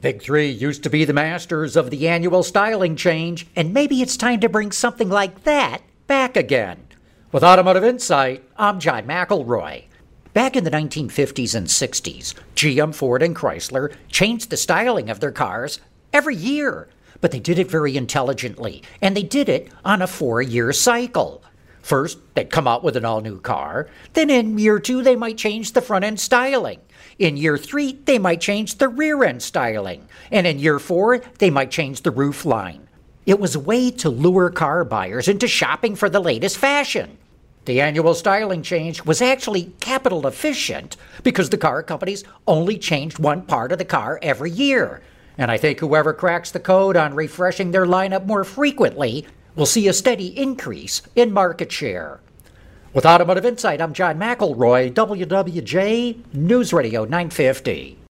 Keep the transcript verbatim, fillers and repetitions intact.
Big Three used to be the masters of the annual styling change, and maybe it's time to bring something like that back again. With Automotive Insight, I'm John McElroy. Back in the nineteen fifties and sixties, G M, Ford, and Chrysler changed the styling of their cars every year. But they did it very intelligently, and they did it on a four-year cycle. First, they'd come out with an all-new car. Then in year two, they might change the front-end styling. In year three, they might change the rear-end styling. And in year four, they might change the roof line. It was a way to lure car buyers into shopping for the latest fashion. The annual styling change was actually capital efficient because the car companies only changed one part of the car every year. And I think whoever cracks the code on refreshing their lineup more frequently will see a steady increase in market share. With Automotive Insight, I'm John McElroy, W W J News Radio nine fifty.